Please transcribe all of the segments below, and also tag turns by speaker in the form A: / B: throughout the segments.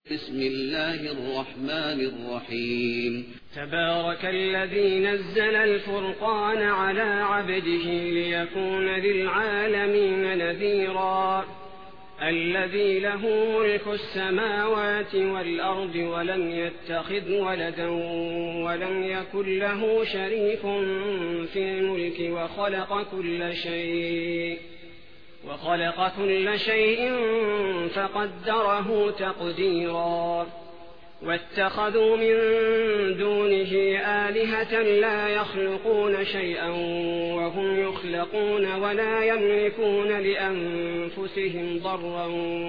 A: بسم الله الرحمن الرحيم.
B: تبارك الذي نزل الفرقان على عبده ليكون للعالمين نذيرا الذي له ملك السماوات والأرض ولم يتخذ ولدا ولم يكن له شريك في الملك وخلق كل شيء فقدره تقديرا واتخذوا من دونه آلهة لا يخلقون شيئا وهم يخلقون ولا يملكون لأنفسهم ضرا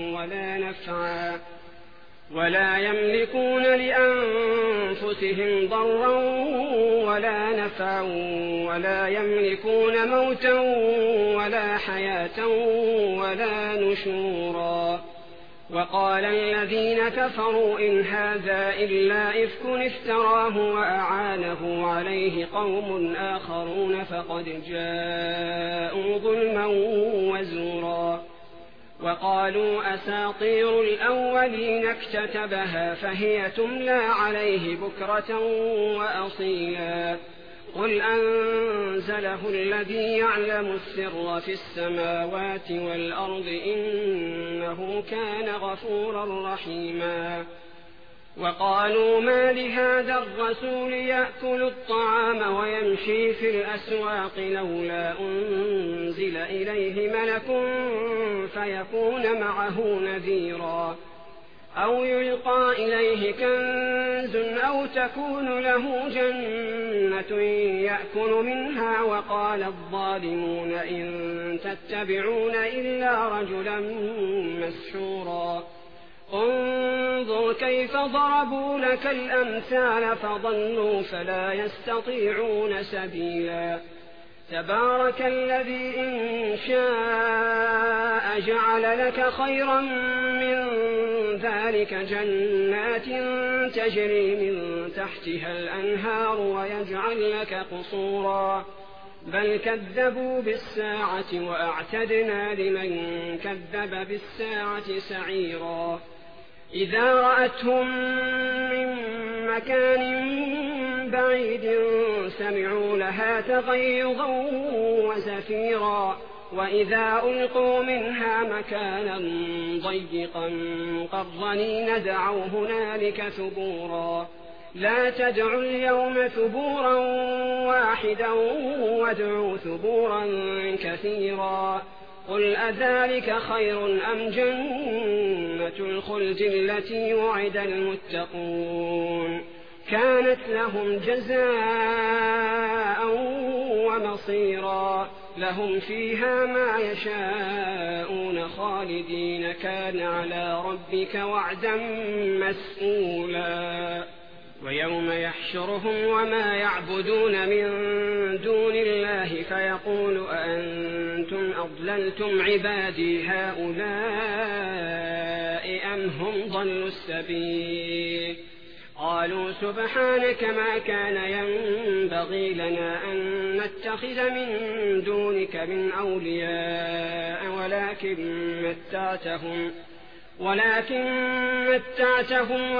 B: ولا نفعا ولا يملكون موتا ولا حياة ولا نشورا. وقال الذين كفروا إن هذا إلا إفك افتراه وأعانه عليه قوم آخرون فقد جاءوا ظلما وزورا. وقالوا أساطير الأولين اكتتبها فهي تملى عليه بكرة وأصيلا. قل أنزله الذي يعلم السر في السماوات والأرض إنه كان غفورا رحيما. وقالوا ما لهذا الرسول يأكل الطعام ويمشي في الأسواق لولا أنزل إليه ملك فيكون معه نذيرا أو يلقى إليه كنز أو تكون له جنة يأكل منها. وقال الظالمون إن تتبعون إلا رجلا مسحورا. انظر كيف ضربوا لك الأمثال فضلوا فلا يستطيعون سبيلا. تبارك الذي إن شاء جعل لك خيرا من ذلك جنات تجري من تحتها الأنهار ويجعل لك قصورا. بل كذبوا بالساعة وأعتدنا لمن كذب بالساعة سعيرا. إذا رأتهم من مكان بعيد سمعوا لها تغيظا وزفيرا. وإذا ألقوا منها مكانا ضيقا مقرنين دعوا هنالك ثبورا. لا تدعوا اليوم ثبورا واحدا وادعوا ثبورا كثيرا. قل أذلك خير أم جنة الخلد التي وعد المتقون كانت لهم جزاء ومصيرا. لهم فيها ما يشاءون خالدين كان على ربك وعدا مسئولا. ويوم يحشرهم وما يعبدون من دون الله فيقول أأنتم أضللتم عبادي هؤلاء أم هم ضلوا السبيل. قالوا سبحانك ما كان ينبغي لنا أن نتخذ من دونك من أولياء ولكن متعتهم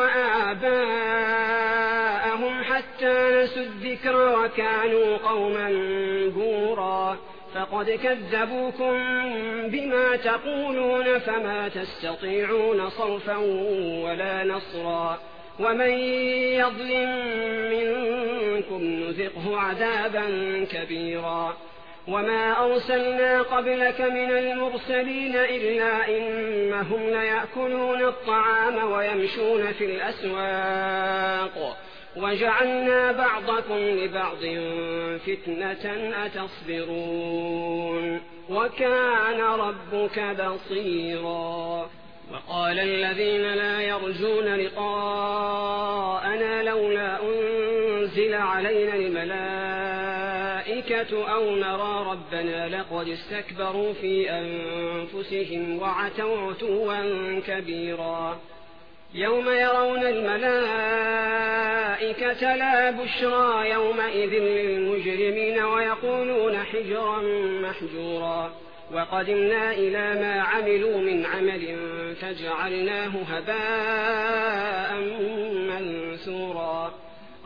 B: وآباءهم حتى نسوا الذكر وكانوا قوما بورا. فقد كذبوكم بما تقولون فما تستطيعون صرفا ولا نصرا. ومن يظلم منكم نذقه عذابا كبيرا. وما أرسلنا قبلك من المرسلين إلا إنهم ليأكلون الطعام ويمشون في الأسواق وجعلنا بعضكم لبعض فتنة أتصبرون وكان ربك بصيرا. وقال الذين لا يرجون لقاءنا لولا أنزل علينا الملائكة أو نرى ربنا لقد استكبروا في أنفسهم وعتوا عتوا كبيرا. يوم يرون الملائكة لا بشرى يومئذ للمجرمين ويقولون حجرا محجورا. وقدمنا إلى ما عملوا من عمل فجعلناه هباء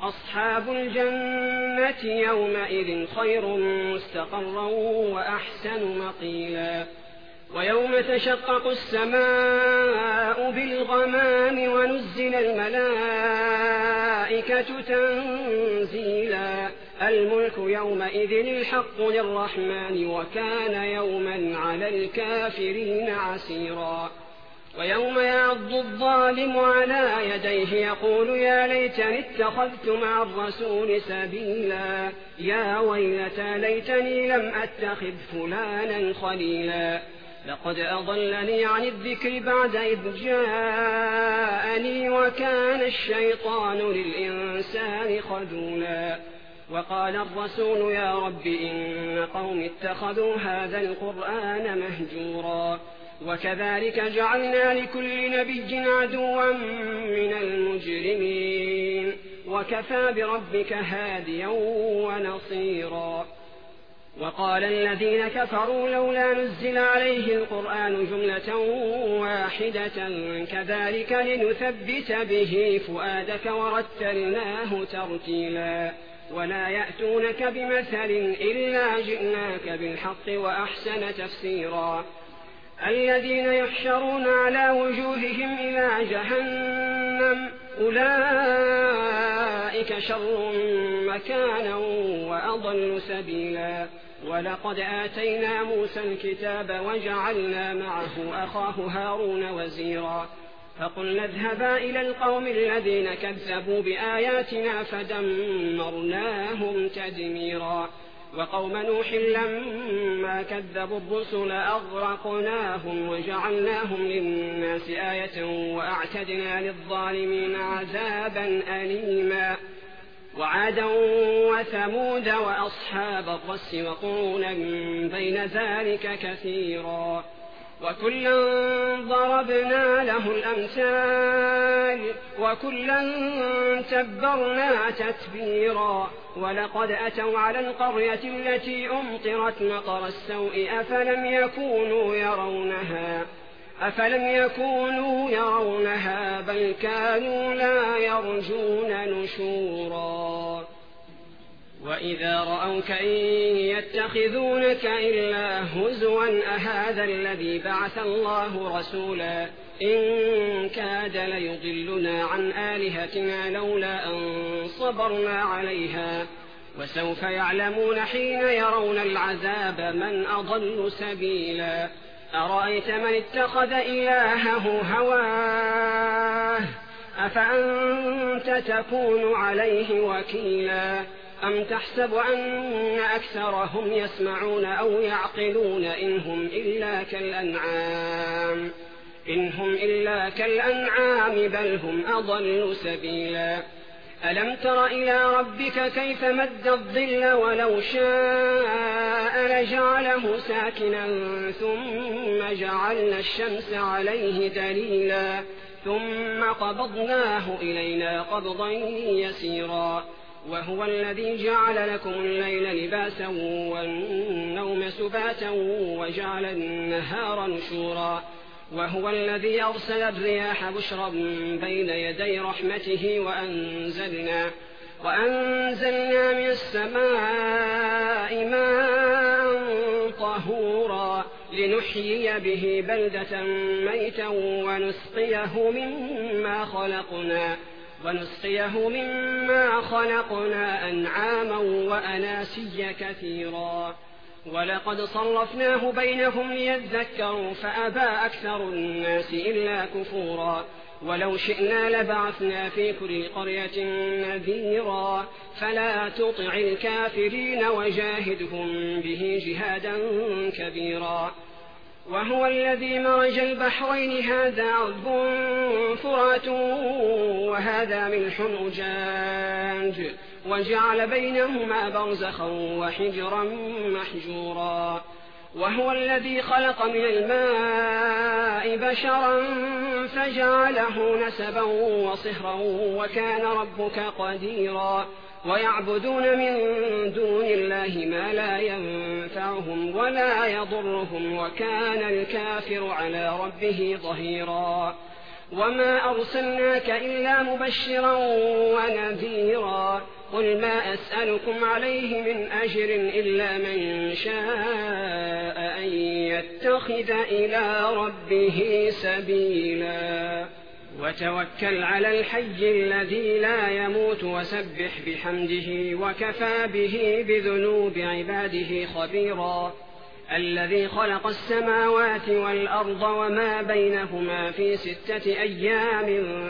B: أصحاب الجنة يومئذ خير مستقرا وأحسن مقيلا ويوم تشقق السماء بالغمام ونزل الملائكة تنزيلا الملك يومئذ الحق للرحمن وكان يوما على الكافرين عسيرا ويوم يعض الظالم على يديه يقول يا ليتني اتخذت مع الرسول سبيلا يا ويلتى ليتني لم أتخذ فلانا خليلا لقد أضلني عن الذكر بعد إذ جاءني وكان الشيطان للإنسان خذولا وقال الرسول يا رب إن قوم اتخذوا هذا القرآن مهجورا وكذلك جعلنا لكل نبي عدوا من المجرمين وكفى بربك هاديا ونصيرا وقال الذين كفروا لولا نزل عليه القرآن جملة واحدة كذلك لنثبت به فؤادك ورتلناه ترتيلا ولا يأتونك بمثل إلا جئناك بالحق وأحسن تفسيرا الذين يحشرون على وجوههم إلى جهنم أولئك شر مكانا وأضل سبيلا ولقد آتينا موسى الكتاب وجعلنا معه أخاه هارون وزيرا فقلنا اذهبا إلى القوم الذين كذبوا بآياتنا فدمرناهم تدميرا وقوم نوح لما كذبوا الرسل أغرقناهم وجعلناهم للناس آية وأعتدنا للظالمين عذابا أليما وعادا وثمود وأصحاب الرس وقرونا بين ذلك كثيرا وكلا ضربنا له الأمثال وكلا تبرنا تتبيرا ولقد أتوا على القرية التي أمطرت مطر السوء أفلم يكونوا يرونها بل كانوا لا يرجون نشورا وإذا رأوك إن يتخذونك إلا هزوا أهذا الذي بعث الله رسولا إن كاد ليضلنا عن آلهتنا لولا أن صبرنا عليها وسوف يعلمون حين يرون العذاب من أضل سبيلا أرأيت من اتخذ إلهه هواه أفأنت تكون عليه وكيلا أم تحسب أن أكثرهم يسمعون أو يعقلون إن هم إلا كالأنعام بل هم أضل سبيلا ألم تر إلى ربك كيف مد الظل ولو شاء لجعله ساكنا ثم جعلنا الشمس عليه دليلا ثم قبضناه إلينا قبضا يسيرا وهو الذي جعل لكم الليل لباسا والنوم سباتا وجعل النهار نشورا وهو الذي أرسل الرياح بشرا بين يدي رحمته وأنزلنا من السماء ماء طهورا لنحيي به بلدة ميتا ونسقيه مما خلقنا أنعاما وأناسيا كثيرا ولقد صرفناه بينهم ليذكروا فأبى أكثر الناس إلا كفورا ولو شئنا لبعثنا في كل قرية نذيرا فلا تطع الكافرين وجاهدهم به جهادا كبيرا وهو الذي مرج البحرين هذا عذب فرات وهذا ملح أجاج وجعل بينهما برزخا وحجرا محجورا وهو الذي خلق من الماء بشرا فجعله نسبا وصهرا وكان ربك قديرا ويعبدون من دون الله ما لا ينفعهم ولا يضرهم وكان الكافر على ربه ظهيرا وما أرسلناك إلا مبشرا ونذيرا قل ما أسألكم عليه من أجر إلا من شاء أن يتخذ إلى ربه سبيلا وتوكل على الحي الذي لا يموت وسبح بحمده وكفى به بذنوب عباده خبيرا الذي خلق السماوات والأرض وما بينهما في 6 أيام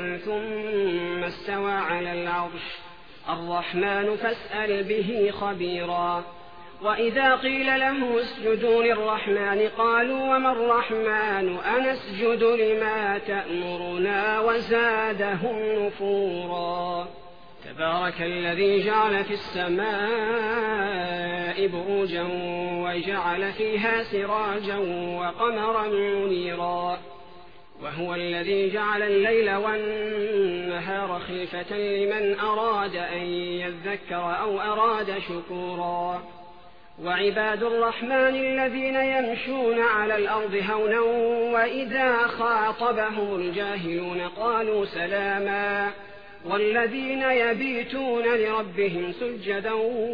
B: ثم استوى على العرش الرحمن فاسأل به خبيرا وإذا قيل له اسجدوا للرحمن قالوا وما الرحمن أنسجد لما تأمرنا وزادهم نفورا تبارك الذي جعل في السماء بروجا وجعل فيها سراجا وقمرا منيرا وهو الذي جعل الليل والنهار خلفة لمن أراد أن يذكر أو أراد شكورا وعباد الرحمن الذين يمشون على الأرض هونا وإذا خاطبهم الجاهلون قالوا سلاما والذين يبيتون لربهم سجدا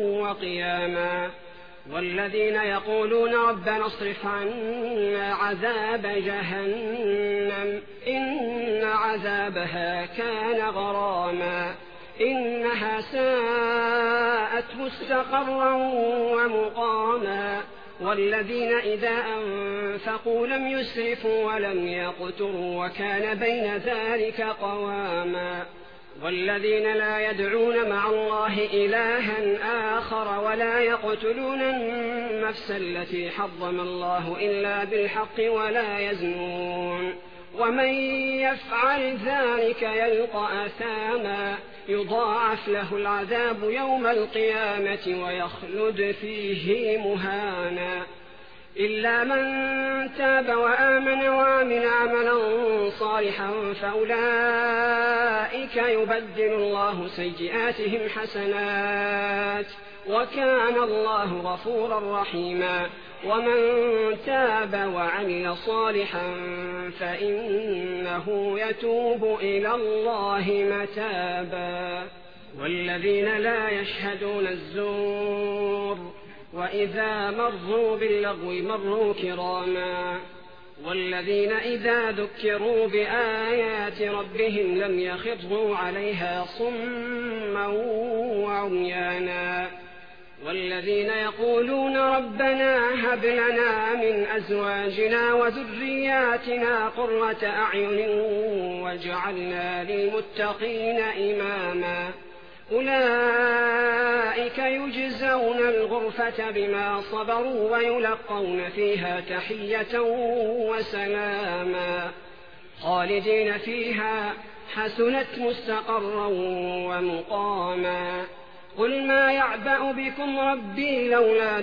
B: وقياما والذين يقولون ربنا اصرف عنا عذاب جهنم إن عذابها كان غراما إنها ساءت مستقرا ومقاما والذين إذا أنفقوا لم يسرفوا ولم يقتروا وكان بين ذلك قواما والذين لا يدعون مع الله إلها آخر ولا يقتلون النفس التي حرم الله إلا بالحق ولا يزنون ومن يفعل ذلك يلقى أثاما يضاعف له العذاب يوم القيامة ويخلد فيه مهانا إلا من تاب وآمن وعمل عملا صالحا فأولئك يبدل الله سيئاتهم حسنات وكان الله غفورا رحيما ومن تاب وعمل صالحا فإنه يتوب إلى الله متابا والذين لا يشهدون الزور وإذا مروا باللغو مروا كراما والذين إذا ذكروا بآيات ربهم لم يخروا عليها صما وعميانا والذين يقولون ربنا هب لنا من أزواجنا وذرياتنا قرة أعين واجعلنا للمتقين إماما أولئك يجزون الغرفة بما صبروا ويلقون فيها تحية وسلاما خالدين فيها حسنت مستقرا ومقاما قل ما يعبأ بكم ربي لولا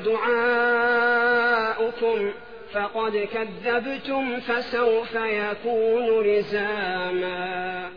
B: دعاؤكم فقد كذبتم فسوف يكون لزاما